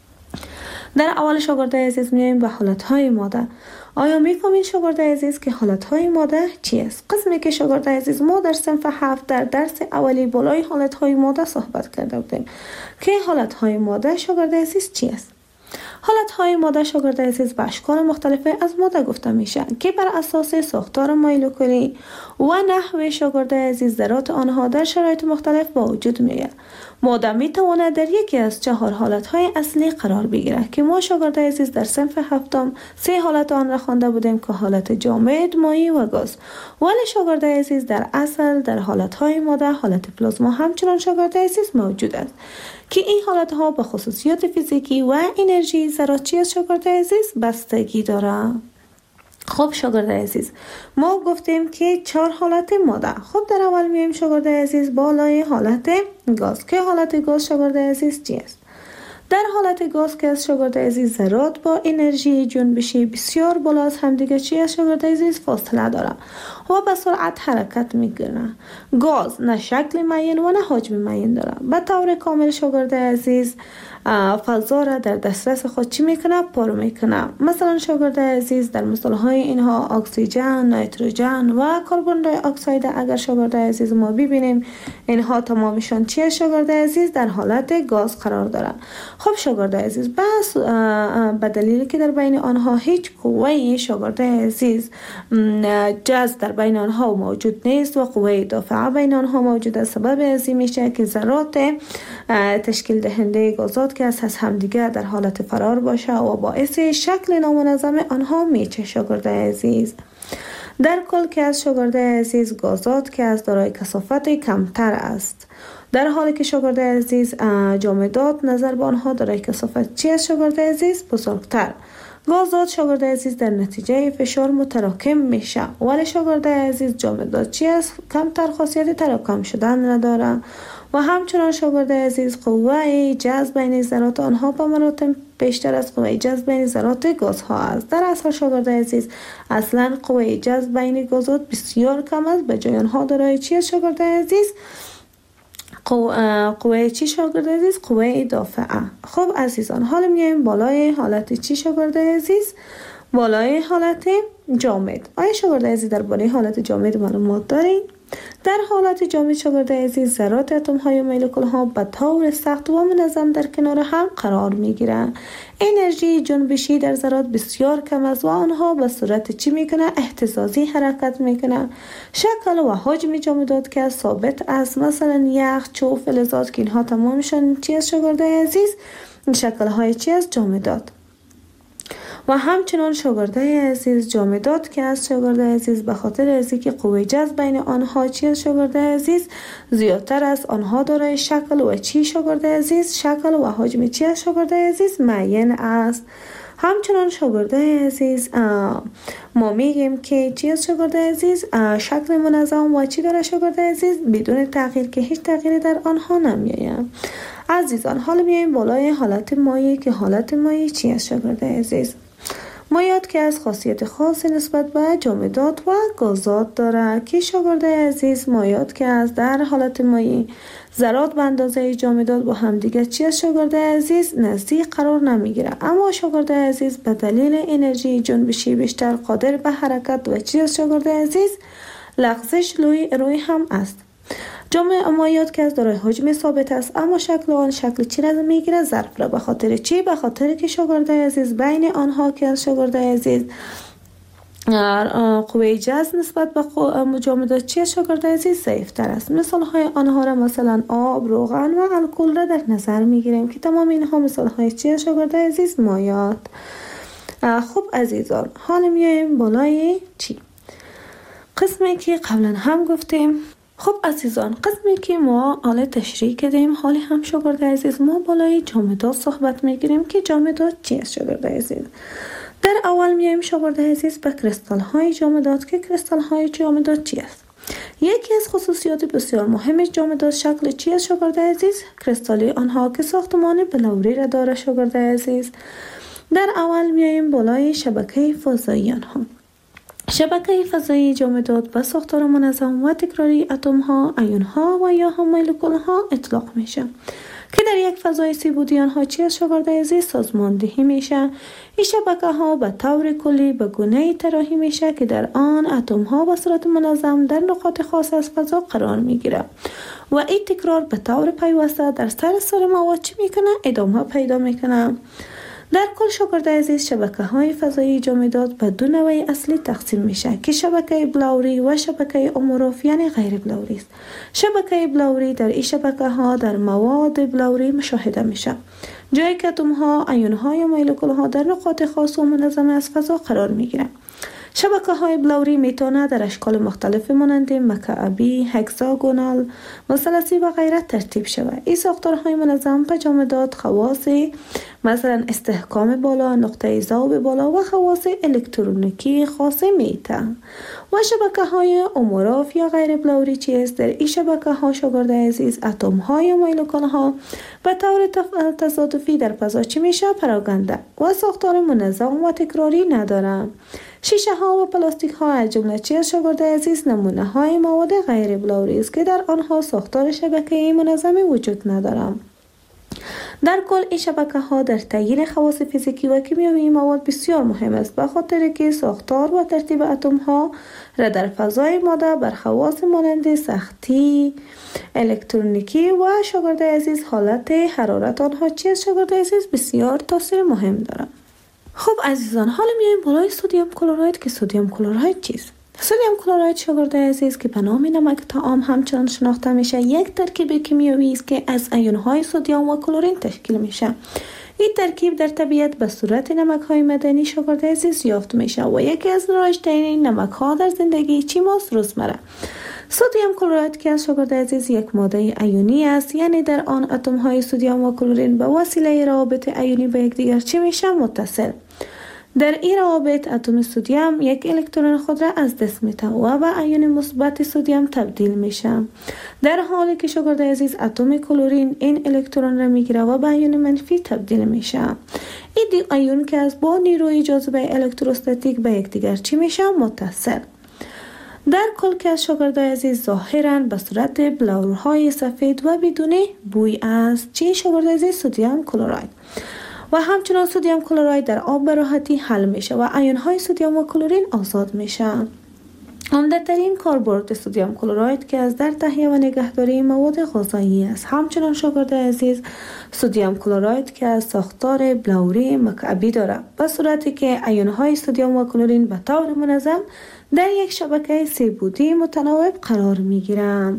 S1: در اول شاگردای عزیز میایم به حالتهای ماده. آیا میفهمید شاگردای عزیز که حالتهای ماده چی است؟ قسمی که شاگردای عزیز ما در صنف هفت در درس اولی بالای حالتهای ماده صحبت کرده بودیم که حالتهای ماده شاگردای عزیز چی است؟ حالتهای ماده شاگردای عزیز به اشکال مختلف از ماده گفته میشه که بر اساس ساختار مولکولی و نحوه شاگردای عزیز ذرات آنها در شرایط مختلف با وجود میاد. ماده میتواند در یکی از چهار حالتهای اصلی قرار بگیره که ما شاگردای عزیز در صنف هفتم سه حالت آن را خوانده بودیم که حالت جامد، مایع و گاز. ولی شاگردای عزیز در اصل در حالتهای ماده حالت پلازما همچنان شاگردای عزیز موجود است که این حالتها به خصوصیات فیزیکی و انرژی ذرات چی از شاگردای عزیز بستگی دارند. خب شاگردای عزیز ما گفتیم که چهار حالت ماده. خب در اول میایم شاگردای عزیز بالای حالت گاز که حالت گاز شاگردای عزیز چی است؟ در حالت گاز که از شاگردای عزیز ذرات با انرژی جنبشی بسیار بالا از همدیگه چی از شاگردای عزیز فاصله داره و به سرعت حرکت میکنه. گاز نه شکل معین و نه حجم معین داره. به طور کامل شاگردای عزیز فضا را در دسترس خود چی میکنه؟ پر میکنه. مثلا شاگردای عزیز در مثالهای اینها اکسیژن، نیتروژن و کربن دی اکساید اگر شاگردای عزیز ما ببینیم اینها تمامشان چی شاگردای عزیز در حالت گاز قرار دارن. خب شاگردای عزیز بس به دلیلی که در بین آنها هیچ قوه شاگردای عزیز جذب در بین آنها موجود نیست و قوه دافعه بین آنها موجود است، سبب ازی میشه که ذرات تشکیل دهنده گازات که از همدیگه در حالت فرار باشه و باعث شکل نامنظم آنها میشه شاگردای عزیز. در کل که از شاگردای عزیز گازات که از دارای کثافت کمتر است، در حالی که شاگردای عزیز جامدات نظر به آنها دارای کثافت چی از شاگردای عزیز بزرگتر. گازات شاگردای عزیز در نتیجه فشار متراکم میشه ولی شاگردای عزیز جامدات چی است کمتر خاصیت تراکم شدن نداره و همچنان شاگرد عزیز قوه جذب بین ذرات آنها به مراتب بیشتر از قوه جذب بین ذرات گازها است. در اصل شاگرد عزیز اصلا قوه جذب بین گازات بسیار کم است، به جای آنها دارای چی است شاگرد عزیز؟ قوه, قوه چی شاگرد عزیز؟ قوه دافعه. خب عزیزان حالا میایم بالای حالت چی شاگرد عزیز؟ بالای حالت جامد. آیا شاگرد عزیز در بالای حالت جامد معلومات دارین؟ در حالت جامد شاگرد عزیز ذرات اتم های و مولکول ها به طور سخت و منظم در کنار هم قرار می گیرند. انرژی جنبشی در ذرات بسیار کم است و آنها به صورت چی میکنه؟ اهتزازی حرکت میکنه. شکل و حجم جامدات که ثابت است، مثلا یخ، چوب، فلزات که اینها تمامشان چی است شاگرد عزیز؟ شکل های چی است؟ جامدات. و همچنان شاگرد عزیز جامدات که از شاگرد عزیز به خاطر از اینکه قوه جذب بین آنها چی است شاگرد عزیز زیادتر است، آنها دارای شکل و چی شاگرد عزیز؟ شکل و حجم چی است شاگرد عزیز؟ معین است. همچنان شاگرد عزیز ما میگیم که چی است شاگرد عزیز؟ شکل منظم و چی داره شاگرد عزیز؟ بدون تغییر که هیچ تغییری در آنها نمیآید. عزیزان حالا میایم بالای حالت مایع که حالت مایع چی است شاگرد عزیز؟ مایعات که از خاصیت خاص نسبت به جامدات و گازات داره که شاگرد عزیز مایعات که از در حالت مایع ذرات به اندازه جامدات با هم دیگه چی است شاگرد عزیز؟ نزدیک قرار نمیگیره، اما شاگرد عزیز به دلیل انرژی جنبشی بیشتر قادر به حرکت و چی است شاگرد عزیز؟ لغزش روی روی هم است. جامع مایعات که از دارای حجم ثابت است، اما شکل آن شکل چی را میگیره؟ ظرف را. به خاطر چی؟ به خاطر که شاگرد عزیز بین آنها که از شاگرد عزیز قوه جذب نسبت به جامدات چی شاگرد عزیز ضعیفتر است. مثال های آنها را مثلا آب، روغن و الکل را در نظر میگیریم که تمام اینها مثال های چی شاگرد عزیز؟ مایعات. خب عزیزان حالا میایم بالای چی؟ قسمی که قبلا هم گفتیم. خب عزیزان قسمی که ما حالا تشریح کردیم، حالی هم شاگرد عزیز ما بالای جامدات صحبت میگیریم که جامدات چی است شاگرد عزیز؟ در اول میایم شاگرد عزیز به کریستال های جامدات که کریستال های جامدات چی است؟ یکی از خصوصیات بسیار مهم جامدات شکل چی است شاگرد عزیز؟ کریستالی آنها که ساختمان بلوری را داره شاگرد عزیز. در اول میایم بالای شبکه فضایی آنها. شبکه فضایی جامدات به ساختار منظم و تکراری اتم ها، ایون ها و یا هم مولکول ها اطلاق میشه که در یک فضای سی بودی آنها چی از شاگرد عزیز سازماندهی میشه. این شبکه ها به طور کلی به گونه طراحی میشه که در آن اتم ها به صورت منظم در نقاط خاص از فضا قرار میگیره و این تکرار به طور پیوسته در سراسر مواد چی میکنه؟ ادامه پیدا میکنه. در کل شاگرد عزیز شبکه های فضایی جامدات به دو نوع اصلی تقسیم میشه که شبکه بلوری و شبکه اموروف یعنی غیر بلوری است. شبکه بلوری در این شبکه ها در مواد بلوری مشاهده میشه، جایی که اتم ها، ایون ها یا مولکول ها در نقاط خاص و منظم از فضا قرار میگیرند. شبکه های بلوری میتونه در اشکال مختلف مانند مکعبی، هکساگونال، مثلثی و غیره ترتیب شود. این ساختارهای منظم به جامدات خواص مثلا استحکام بالا، نقطه ذوب بالا و خواص الکترونیکی خاصه میته. و شبکه های اموروف یا غیر بلوری چیست؟ در این شبکه ها شاگرد عزیز اتم های و مولکول ها به طور تصادفی در فضا چی میشه؟ پراگنده و ساختار منظم و تکراری ندارند. شیشه ها و پلاستیک ها از جمله چی از شاگرد عزیز نمونه های مواد غیر بلوری است که در آنها ساختار شبکه‌ای منظمی وجود ندارد. در کل این شبکه ها در تعیین خواص فیزیکی و کیمیایی مواد بسیار مهم است، به خاطر که ساختار و ترتیب اتم ها را در فضای ماده بر خواص مانند سختی، الکترونیکی و شاگرد عزیز حالت حرارت آنها چی است شاگرد عزیز بسیار تاثیر مهم دارد. خب عزیزان حالا میایم بالای سدیم کلراید که سدیم کلراید چیست؟ سدیم کلراید شاگرد عزیز که به نام نمک طعام همچنان شناخته میشه، یک ترکیب کیمیایی است که از ایون های سدیم و کلورین تشکیل میشه. این ترکیب در طبیعت به صورت نمک های معدنی شاگرد عزیز یافت میشه و یکی از رایج‌ترین نمک ها در زندگی چی ماست؟ روزمره. سدیم کلراید که از شاگرد عزیز یک ماده ایونی است، یعنی در آن اتم های سدیم و کلورین به وسیله روابط ایونی به یکدیگر چی میشه؟ متصل. در این روابط اتم سدیم یک الکترون خود را از دست می‌دهد و به ایون مثبت سدیم تبدیل میشه. در حالی که شاگرد عزیز اتم کلورین این الکترون را میگیره و به ایون منفی تبدیل میشه. این دو ایون که از با نیروی جاذبه الکتروستاتیک به یکدیگر چی میشه؟ متصل. در کل که از شاگرد عزیز ظاهراً به صورت بلورهای سفید و بدون بوی است. چی شاگرد عزیز؟ سدیم کلراید. و همچنان سدیم کلراید در آب به راحتی حل میشه و ایون های سدیم و کلورین آزاد میشه. عمده ترین کاربرد سدیم کلراید که از در تهیه و نگهداری مواد غذایی است. همچنان شاگرد عزیز سدیم کلراید که از ساختار بلوری مکعبی دارد به صورتی که ایون های سدیم و کلورین به طور منظم در یک شبکه سه بعدی متناوب قرار میگیرند.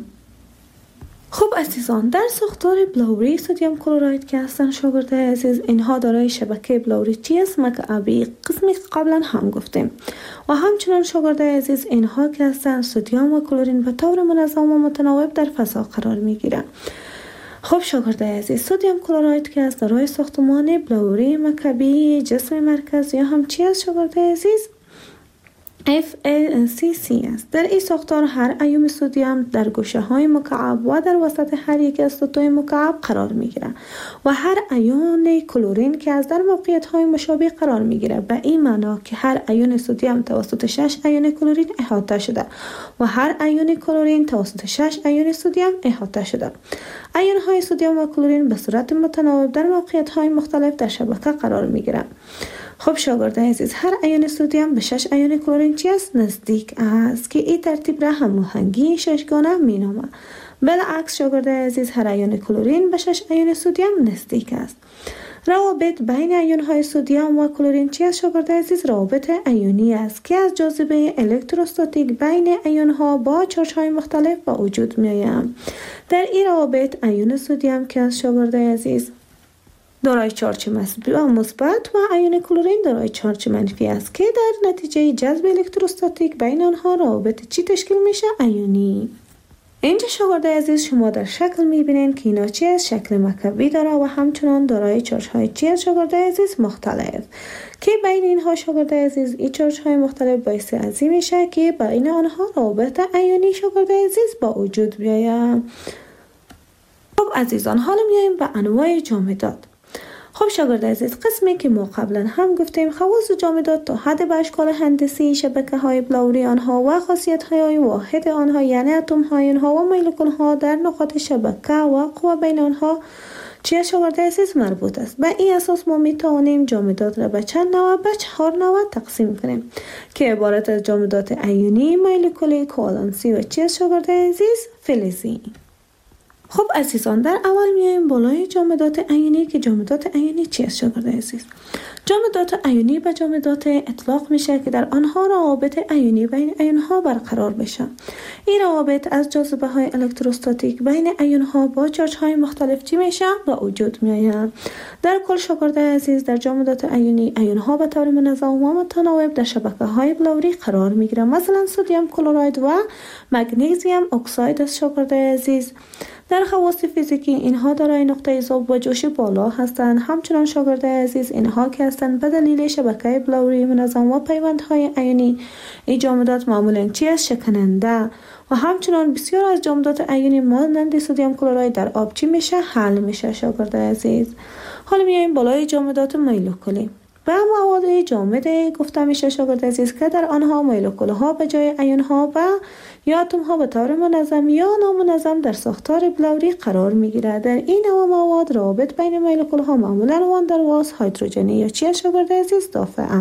S1: خب عزیزان، در ساختار بلوری سدیم کلراید که هستن شاگرد عزیز اینها دارای شبکه بلوری چی است؟ مکعبی، قسمی که قبلا هم گفتیم. و همچنان شاگرد عزیز اینها که هستن سدیم و کلورین به طور منظم و متناوب در فضا قرار میگیرن. خب شاگرد عزیز سدیم کلراید که از دارای ساختمان بلوری مکعبی جسم مرکز یا هم چی است شاگرد عزیز؟ اف ای سی سی است. در این ساختار هر ایون سدیم در گوشه های مکعب و در وسط هر یک از سطوح مکعب قرار می گیرد و هر ایون کلورین که از در موقعیت های مشابه قرار می گیرد. به این معنا که هر ایون سدیم توسط شش ایون کلورین احاطه شده و هر ایون کلورین توسط شش ایون سدیم احاطه شده. ایون های سدیم و کلورین به صورت متناوب در موقعیت های مختلف در شبکه قرار می گیرند. خب شاگرد عزیز هر ایون سدیم به شش ایون کلورین چی است؟ نزدیک است که این ترتیب را هماهنگی ششگانه می نامد. بالعکس شاگرد عزیز هر ایون کلورین به شش ایون سدیم نزدیک است. روابط بین ایون های سدیم و کلورین چی است شاگرد عزیز؟ روابط ایونی است که از جاذبه الکتروستاتیک بین ایون ها با چارج های مختلف به وجود می آید. در این روابط ایون سدیم که از شاگرد عزیز دارای چارج مثبت و ایون کلورین دارای چارج منفی است که در نتیجه جذب الکتروستاتیک بین آنها روابط چی تشکیل میشه؟ ایونی. اینجا شاگرد عزیز شما در شکل میبینین که اینا چی از شکل مکعبی داره و همچنان دارای چارج های چی از شاگرد عزیز مختلف که بین اینها شاگرد عزیز این چارج های مختلف باعث ازی میشه که بین آنها روابط ایونی شاگرد عزیز با وجود بیاید. خب عزیزان حالا میایم به انواع جامدات. خب شاگرد عزیز قسمی که ما قبلا هم گفتیم خواص جامدات تا حد به اشکال هندسی شبکه های بلوری آنها و خاصیت های واحد آنها یعنی اتم های آنها و مولکول ها در نقاط شبکه و قوه بین آنها چی شاگرد عزیز مربوط است. به این اساس ما می توانیم جامدات را به چند نوع به چهار نوع تقسیم کنیم که عبارت از جامدات ایونی، مولکولی، کوالنسی و چی شاگرد عزیز فلزی. خب عزیزان در اول میایم بالای جامدات ایونی که جامدات ایونی چی است شاگرد عزیز؟ جامدات ایونی به جامدات اطلاق میشه که در آنها روابط ایونی بین ایون ها برقرار بشه. این روابط از جاذبه های الکتروستاتیک بین ایون ها با چارج های مختلف چی میشه؟ با وجود میآید. در کل شاگرد عزیز در جامدات ایونی ایون ها به طور منظم و متناوب در شبکه های بلوری قرار میگیرند. مثلا سدیم کلراید و مگنیزیم اکساید است شاگرد عزیز. در خواص فیزیکی اینها دارای نقطه ذوب و جوش بالا هستند. همچنان شاگرد عزیز اینها که هستند به دلیل شبکه بلوری منظم و پیوندهای ایونی این جامدات معمولا چی است؟ شکننده و همچنان بسیار از جامدات ایونی مانند سدیم کلراید در آب چی میشه؟ حل میشه شاگرد عزیز. حالا میایم بالای جامدات مولکولی. به مواد جامد گفته میشه شاگرد عزیز که در آنها مولکول ها به جای ایون ها و یا اتم ها به طور منظم یا نامنظم در ساختار بلوری قرار میگیرد. در این نوع مواد روابط بین مولکول ها معمولا وان در واس هیدروژنی یا چی شاگرد عزیز دافعه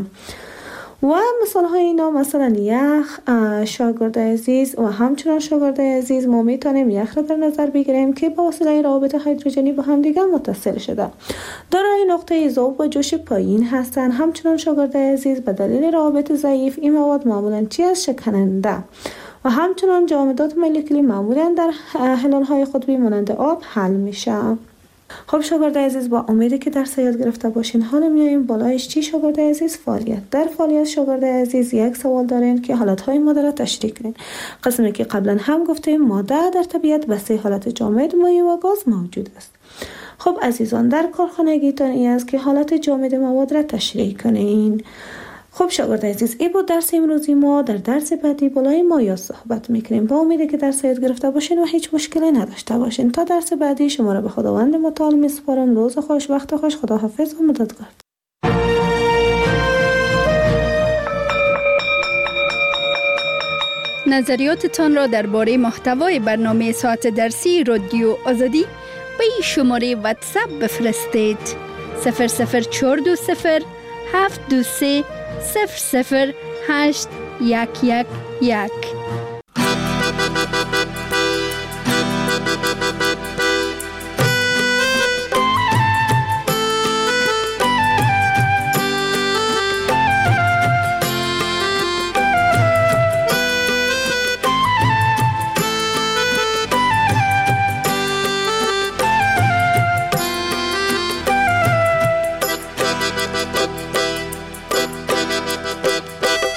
S1: و مثال های اینا مثلا یخ شاگرد عزیز و همچنان شاگرد عزیز ما میتونیم یخ را در نظر بگیریم که با وسیله روابط هیدروژنی با هم دیگر متصل شده دارای نقطه ذوب و جوش پایین هستند. همچنان شاگرد عزیز به دلیل روابط ضعیف این مواد معمولا چی است؟ شکننده و همچنان جامدات مولکولی معمولا در هلال های قطبی مانند آب حل میشه. خب شاگرد عزیز با امیدی که درس یاد گرفته باشین حالا میایم بالایش چی شاگرد عزیز؟ فعالیت. در فعالیت شاگرد عزیز یک سوال دارین که حالتهای ماده را تشریح کنین. قسمی که قبلا هم گفتیم ماده در طبیعت به سه حالت جامد، مایع و گاز موجود است. خب عزیزان در کارخانگیتان این است که حالت جامد مواد را تشریح کنین. خب شاگرد عزیز، این بود درس امروزی ما. در درس بعدی بالای ما یا صحبت میکنیم. با امیده که درس یاد گرفته باشین و هیچ مشکلی نداشته باشین. تا درس بعدی شما را به خداوند متعال میسپارم. روز خوش، وقت خوش، خداحافظ و مددگار.
S3: نظریاتتان را درباره محتوای برنامه ساعت درسی رادیو آزادی به این شماره واتساپ بفرستید: صفر صفر چهار دو صفر هفت دو سه صفر صفر هشت یک یک یک.